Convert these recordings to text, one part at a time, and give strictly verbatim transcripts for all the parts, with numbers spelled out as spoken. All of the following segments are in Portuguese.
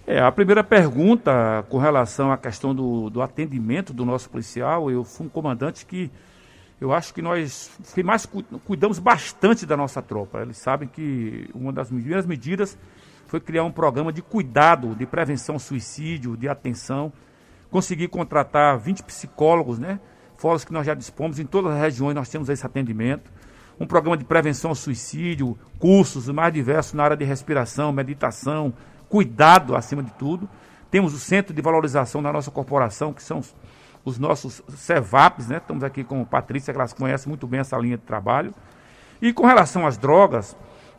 É, a primeira pergunta com relação à questão do, do atendimento do nosso policial, eu fui um comandante que eu acho que nós que mais cu- cuidamos bastante da nossa tropa. Eles sabem que uma das primeiras medidas foi criar um programa de cuidado, de prevenção ao suicídio, de atenção, conseguir contratar vinte psicólogos, né? Fora os que nós já dispomos, em todas as regiões nós temos esse atendimento. Um programa de prevenção ao suicídio, cursos mais diversos na área de respiração, meditação, cuidado acima de tudo. Temos o Centro de Valorização da nossa corporação, que são os, os nossos CEVAPs, né? Estamos aqui com a Patrícia, que elas conhecem muito bem essa linha de trabalho. E com relação às drogas,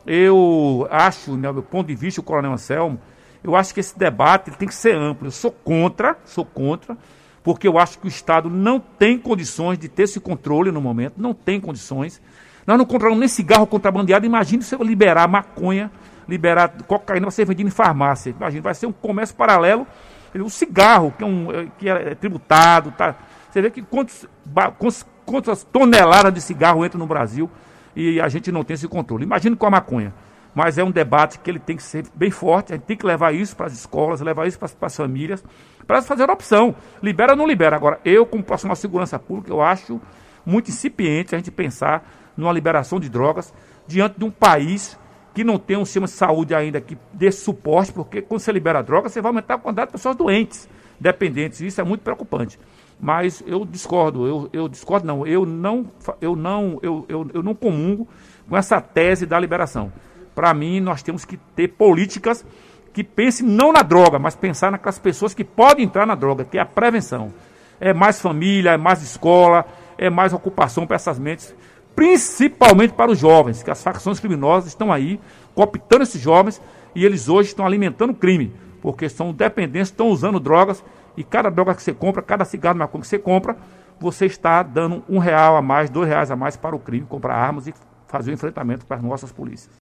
eu acho, né, do meu ponto de vista, o Coronel Anselmo, eu acho que esse debate ele tem que ser amplo. Eu sou contra, sou contra, porque eu acho que o Estado não tem condições de ter esse controle no momento, não tem condições. Nós não controlamos nem cigarro contrabandeado. Imagine se eu liberar maconha, liberar cocaína para ser vendido em farmácia. Imagina, vai ser um comércio paralelo. O cigarro, que é, um, que é tributado, tá? Você vê que quantos, quantas toneladas de cigarro entram no Brasil e a gente não tem esse controle. Imagine com a maconha. Mas é um debate que ele tem que ser bem forte, a gente tem que levar isso para as escolas, levar isso para as famílias, para fazer a opção. Libera ou não libera? Agora, eu, como profissional de segurança pública, eu acho muito incipiente a gente pensar numa liberação de drogas diante de um país que não tem um sistema de saúde ainda que dê suporte, porque quando você libera a droga, você vai aumentar a quantidade de pessoas doentes, dependentes, e isso é muito preocupante. Mas eu discordo, eu, eu discordo não, eu não, eu não, eu, eu, eu não comungo com essa tese da liberação. Para mim, nós temos que ter políticas que pensem não na droga, mas pensar naquelas pessoas que podem entrar na droga, que é a prevenção. É mais família, é mais escola, é mais ocupação para essas mentes, principalmente para os jovens, que as facções criminosas estão aí, cooptando esses jovens, e eles hoje estão alimentando o crime, porque são dependentes, estão usando drogas, e cada droga que você compra, cada cigarro maconha que você compra, você está dando um real a mais, dois reais a mais para o crime, comprar armas e fazer o enfrentamento com as nossas polícias.